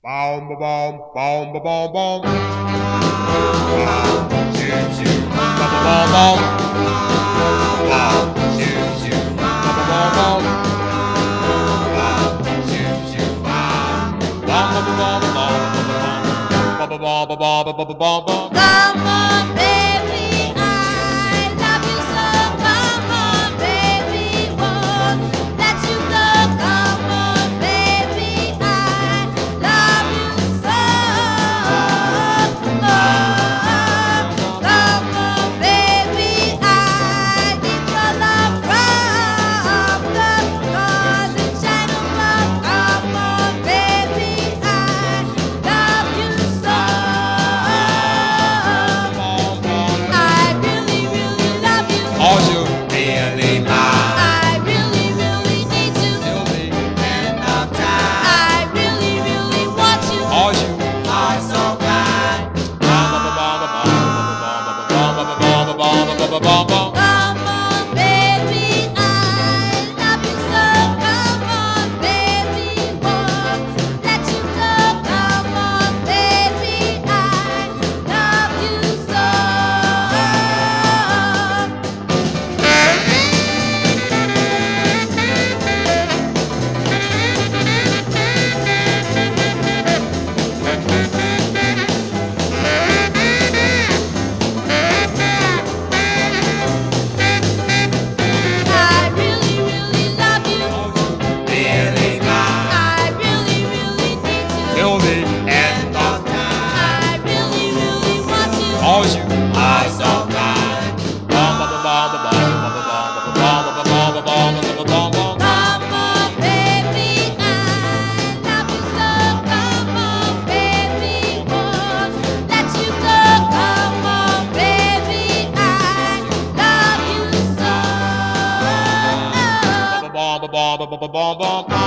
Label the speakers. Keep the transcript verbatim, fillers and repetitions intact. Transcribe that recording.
Speaker 1: Boom, ba boom, boom, ba boom, boom. Boom, choo choo, ba ba boom, boom. Boom, choo choo, ba ba boom, boom. Boom, choo choo, boom. Boom, ba ba boom, boom, ba ba boom, ba ba ba ba ba ba ba.
Speaker 2: Come on, baby, I love you so. Come on, baby, won't let you go. Come on, baby, I love you so. Oh, come on, baby, I give your love from the stars and shine above. Come on, baby, I love you so. I really, really love you.
Speaker 1: Are you really mine?
Speaker 2: I really, really need you.
Speaker 1: Till the end of time.
Speaker 2: I really, really want you.
Speaker 1: Are you are so kind? Ba ba ba ba ba ba ba ba ba ba ba ba ba ba ba.
Speaker 2: Come on, baby, I love you so. Come on, baby, won't let you go. Come on, baby, I love you so. I really, really love you.
Speaker 1: Really mine?
Speaker 2: I really, really need you.
Speaker 1: Till the end of time.
Speaker 2: I really, really want you.
Speaker 1: Are you are so kind? Ba ba ba ba ba ba ba ba ba ba ba ba ba ba ba ba ba.
Speaker 2: Come on, baby, I love you so. Come on, baby, won't let you go. Come on, baby, I love you so.
Speaker 1: Ba ba ba ba ba ba ba ba ba.